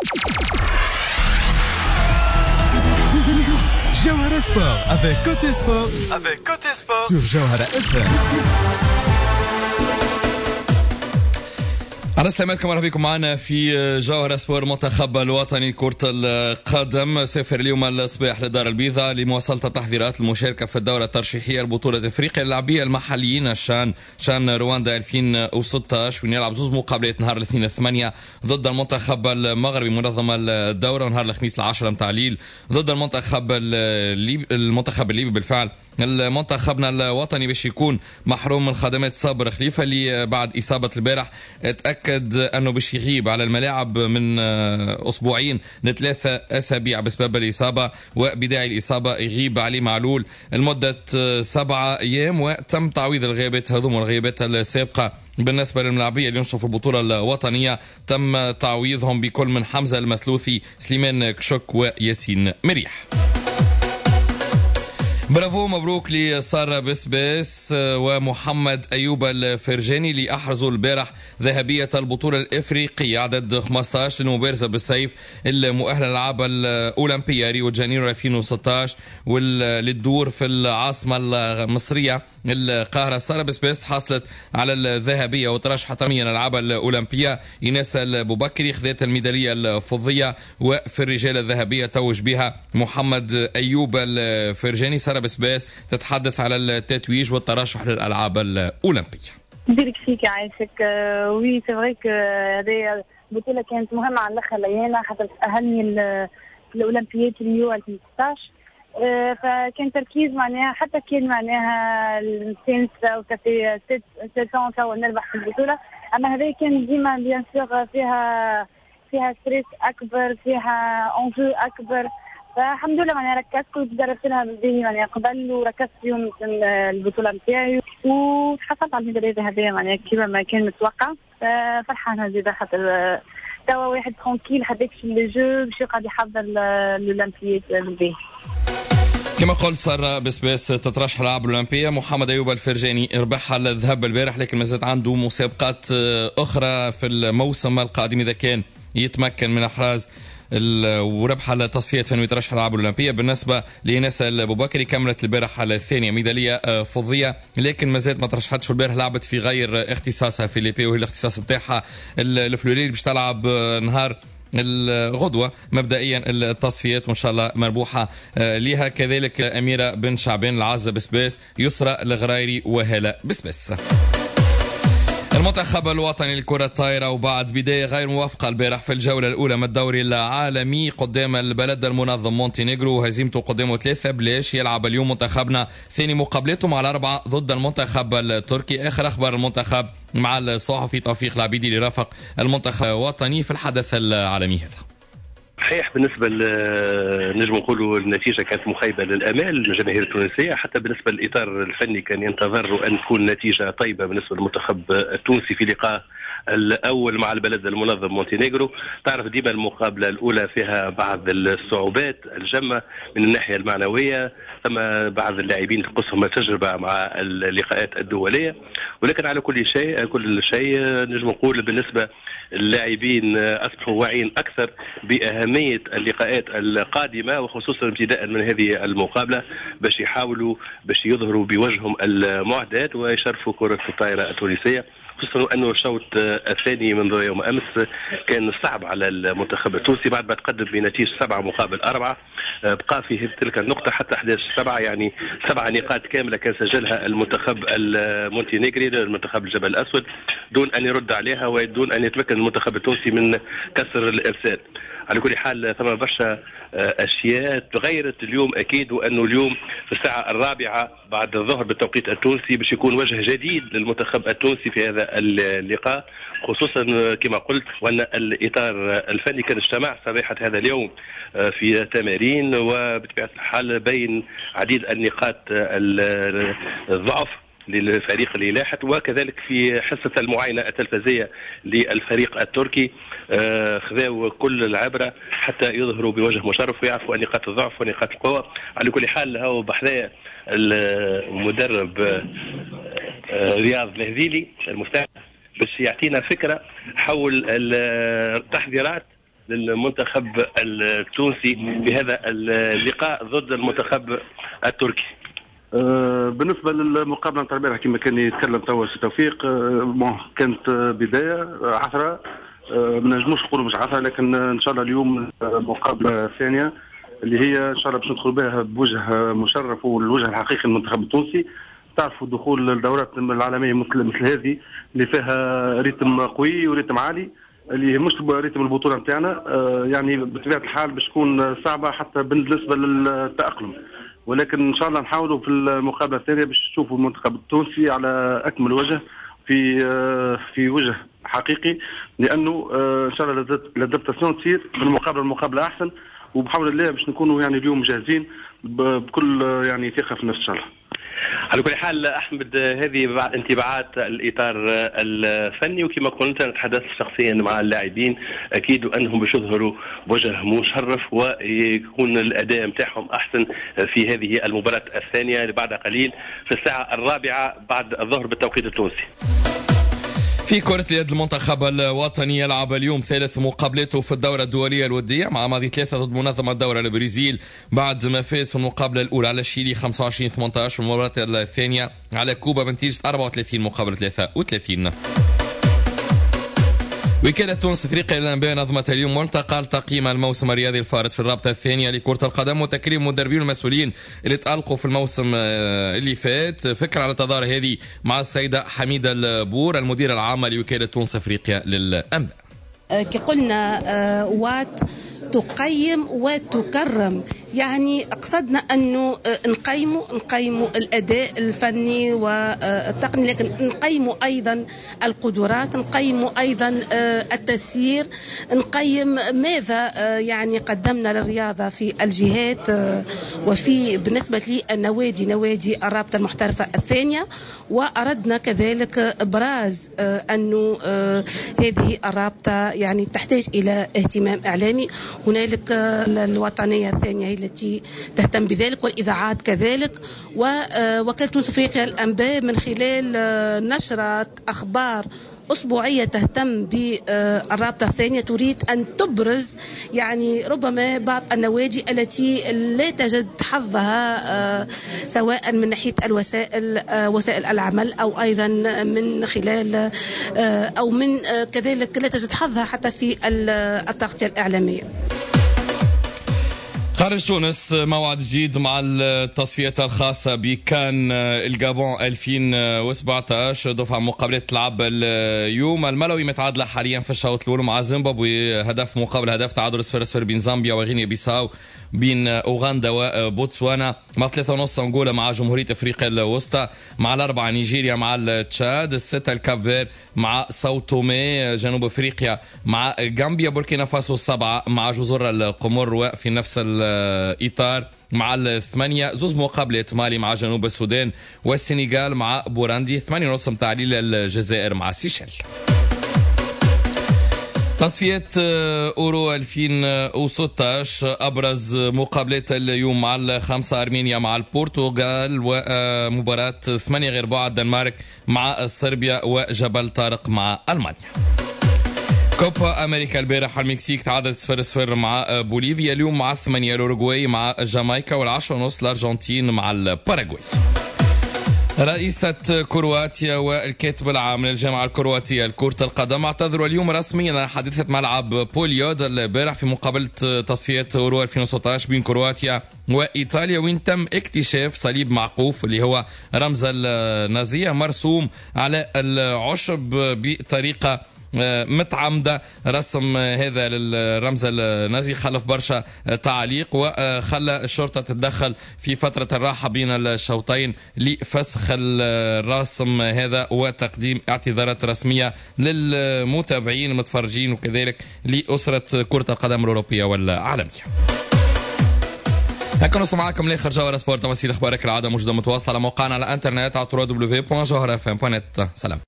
Jawhara Sport avec Côté Sport. Sur Jawhara FM. على سلامتكم، مرحبا بكم معنا في جوهرة سبور. منتخب الوطني كرة القدم سافر اليوم الصباح للدار البيضاء لمواصلة التحضيرات المشاركة في الدورة الترشيحية لبطولة افريقيا للاعبية المحليين شان رواندا 2016، وين يلعب زوج مقابلات نهار الاثنين 8 ضد المنتخب المغربي منظم الدورة، ونهار الخميس 10 متاع الليل ضد المنتخب الليبي. بالفعل المنتخبنا الوطني باش يكون محروم من خدمات صابر خليفة اللي بعد إصابة البارح اتأكد أنه باش يغيب على الملاعب من أسبوعين ل3 أسابيع بسبب الإصابة، وبداية الإصابة يغيب علي معلول لمدة 7 أيام، وتم تعويض الغيابات هذوم والغيابات السابقة. بالنسبة للملاعبية اللي ينشطوا في البطولة الوطنية تم تعويضهم بكل من حمزة المثلوثي، سليمان كشك وياسين مريح. برافو، مبروك لسارة بسباس ومحمد أيوب الفرجاني اللي أحرزوا البارح ذهبية البطولة الإفريقية عدد 15 للمبارزة بالسيف المؤهلة للألعاب الأولمبية ريو جانيرو 2016 وللدور في العاصمة المصرية القاهرة. سارة بسباس حصلت على الذهبية وترشحت رميا الألعاب الأولمبية. إيناس البوبكري خذت الميدالية الفضية، وفي الرجال الذهبية توج بها محمد أيوب الفرجاني. سارة بسباس تتحدث على التتويج والترشح للألعاب الأولمبية. بارك فيك يعيشك. وي سي فري كو هذه البطولة كانت مهمة على الآخر ليانا حتى تأهلني الأولمبيات ريو 2016. فكان تركيز معناها حتى كان معناها السادسة وكافي 7 توا نربح في البطولة، أما هذه كان ديما بيان سور فيها ستريس أكبر، فيها أنجو أكبر. فالحمد لله معناها ركزت وتدربت لها بالباهي معناها قبل، وركزت يوم البطولة نتاعي وتحصلت على الميدالية الذهبية معناها كيما ما كان متوقع. فرحانة زيادة خاطر توا واحد ترونكيل حبيت في لي جو باش يقعد يحضر الأولمبيات بالباهي. كما قلت سارة بسباس تترشح الألعاب الأولمبية. محمد أيوب الفرجاني ربحها الذهب البارح، لكن ما زال عنده مسابقات أخرى في الموسم القادم إذا كان يتمكن من إحراز وربح التصفيات فانه يترشح الألعاب الأولمبية. بالنسبة لإيناس البوبكري كملت البارح الثانية ميدالية فضية، لكن ما زالت ما ترشحتش. البارح لعبت في غير اختصاصها في ليبي، وهي الاختصاص بتاعها الفلوريل. باش تلعب نهار الغدوة مبدئيا التصفيات وإن شاء الله مربوحة لها. كذلك أميرة بن شعبان، العزة بسباس، يسرى الغرايري وهلا بسباس. المنتخب الوطني لكرة الطائرة وبعد بداية غير موافقة البارح في الجولة الأولى من الدوري العالمي قدام البلد المنظم مونتينيغرو وهزيمته قدامه 3-0، يلعب اليوم منتخبنا ثاني مقابلته على 4 ضد المنتخب التركي. آخر أخبار المنتخب مع الصحفي توفيق العبيدي اللي رافق المنتخب الوطني في الحدث العالمي هذا. صحيح، بالنسبة نجم نقولوا النتيجة كانت مخيبة للآمال للجماهير التونسية، حتى بالنسبة للإطار الفني كان ينتظر أن تكون نتيجة طيبة بالنسبة للمنتخب التونسي في لقاء الأول مع البلد المنظم مونتينيغرو. تعرف ديما المقابلة الأولى فيها بعض الصعوبات الجمة من الناحية المعنوية، ثم بعض اللاعبين تقصهم تجربة مع اللقاءات الدولية، ولكن على كل شيء نجم نقول بالنسبة اللاعبين أصبحوا واعين أكثر بأهمية اللقاءات القادمة، وخصوصا ابتداء من هذه المقابلة باش يحاولوا باش يظهروا بوجههم المعدات ويشرفوا كرة الطائرة التونسية، خصوصا أنه الشوط الثاني منذ يوم أمس كان صعب على المنتخب التونسي بعد ما تقدم بنتيجة 7-4. بقى في تلك النقطة حتى 11-7، يعني 7 نقاط كاملة كان سجلها المنتخب المونتينيغري المنتخب الجبل الأسود دون أن يرد عليها ودون أن يتمكن المنتخب التونسي من كسر الإرسال. على كل حال ثم برشا أشياء تغيرت اليوم أكيد، وأنه اليوم في الساعة 4 بعد الظهر بالتوقيت التونسي باش يكون وجه جديد للمنتخب التونسي في هذا اللقاء، خصوصا كما قلت وأن الإطار الفني كان اجتمع صباحة هذا اليوم في تمارين، وبطبيعة الحال بين عديد النقاط الضعف للفريق اللي لاحت، وكذلك في حصة المعاينة التلفزية للفريق التركي خذوا كل العبرة حتى يظهروا بوجه مشرف ويعرفوا نقاط الضعف ونقاط القوة. على كل حال هو بحذايا المدرب رياض مهذيلي المستعد باش يعطينا فكرة حول التحضيرات للمنتخب التونسي في هذا اللقاء ضد المنتخب التركي؟ بالنسبه للمقابله نتاع البارح كما كان يتكلم توا سي توفيق، كانت بدايه عثره، ما نجموش نقولوا مش عثره، لكن ان شاء الله اليوم مقابله ثانيه اللي هي ان شاء الله باش ندخل بها بوجه مشرف والوجه الحقيقي للمنتخب التونسي. تعرفوا دخول الدورات العالميه مثل هذه اللي فيها ريتم قوي وريتم عالي، اللي مش ريتم البطوله نتاعنا، يعني بطبيعه الحال باش تكون صعبه حتى بالنسبه للتاقلم، ولكن ان شاء الله نحاولوا في المقابله الثانيه باش تشوفوا المنتخب التونسي على اكمل وجه في وجه حقيقي، لانه ان شاء الله الادابتاسيون تصير في المقابله احسن، وبحول الله باش نكونوا يعني اليوم جاهزين بكل يعني ثقه في النفس ان شاء الله. على كل حال احمد، هذه بعد انطباعات الاطار الفني، وكما قلت انا تحدثت شخصيا مع اللاعبين، اكيد انهم باش يظهروا بوجه مشرف ويكون الاداء نتاعهم احسن في هذه المباراه الثانيه اللي بعد قليل في الساعه 4 بعد الظهر بالتوقيت التونسي. في كرة اليد المنتخب الوطني يلعب اليوم ثالث مقابلته في الدورة الدولية الودية مع ماضي 3 ضد منظمة الدورة البرازيل، بعد ما فاز في المقابلة الأولى على الشيلي 25-18 والمباراة الثانية على كوبا بنتيجة 34 مقابل 33. وكالة تونس افريقيا للانباء نظمت اليوم ملتقى لتقييم الموسم الرياضي الفارط في الرابطة الثانية لكرة القدم وتكريم المدربين المسؤولين اللي تألقوا في الموسم اللي فات. فكرة على تظاهر هذه مع السيدة حميدة البور المديرة العامة لوكالة تونس افريقيا للانباء. كي قلنا وات تقيم وتكرم، يعني قصدنا أنه نقيموا الأداء الفني والتقني، لكن نقيموا أيضا القدرات، نقيموا أيضا التسيير، نقيم ماذا يعني قدمنا للرياضة في الجهات وفي بالنسبة للنوادي الرابطة المحترفة الثانية. وأردنا كذلك إبراز أنه هذه الرابطة يعني تحتاج إلى اهتمام إعلامي. هنالك الوطنية الثانية هي التي تهتم بذلك، والإذاعات كذلك، ووكالة تونس افريقيا للانباء من خلال نشرة أخبار أسبوعية تهتم بالرابطة الثانية تريد أن تبرز يعني ربما بعض النوادي التي لا تجد حظها سواء من ناحية وسائل العمل أو أيضا من خلال أو من كذلك لا تجد حظها حتى في التغطية الإعلامية. خارج تونس موعد جديد مع التصفيات الخاصة بكان الجابون 2017 دفعة مقابلات تلعب اليوم. الملوي متعادلة حاليا في الشوط الأول مع زيمبابوي، هدف مقابل هدف، تعادل 0-0 بين زامبيا وغينيا بيساو، بين أوغندا وبوتسوانا، مع 3.5 أنغولا مع جمهورية أفريقيا الوسطى، مع 4 نيجيريا مع تشاد، 6 الكافير مع ساو تومي جنوب أفريقيا مع غامبيا، بوركينا فاسو 7 مع جزر القمر، وفي نفس الإطار مع 8 زوز مقابلات مالي مع جنوب السودان والسنغال مع بوراندي، 8.5 تعليل الجزائر مع سيشل. تصفيات أورو 2016 أبرز مقابلات اليوم مع 5 أرمينيا مع البرتغال، ومباراة 8 غير بعد الدنمارك مع صربيا، وجبل طارق مع ألمانيا. كوبا أمريكا البارح المكسيك تعادلت 0-0 مع بوليفيا، اليوم مع 8 الأوروغواي مع جامايكا، وال10:30 الأرجنتين مع الباراغواي. رئيسة كرواتيا والكاتب العام للجامعة الكرواتية لكرة القدم اعتذروا اليوم رسميا عن حادثة ملعب بوليود البارح في مقابلة تصفيات أورو 2016 بين كرواتيا وإيطاليا، وين تم اكتشاف صليب معقوف اللي هو رمز النازية مرسوم على العشب بطريقة متعمدة. رسم هذا الرمز النازي خلف برشا تعليق، وخلى الشرطة تتدخل في فترة الراحة بين الشوطين لفسخ الرسم هذا وتقديم اعتذارات رسمية للمتابعين المتفرجين وكذلك لأسرة كرة القدم الأوروبية والعالمية. هكا نوصل معكم لاخر جوهرة سبورت، تفاصيل اخبارك العادة موجودة متواصلة على موقعنا على الانترنت على www.jawharafm.net. سلام.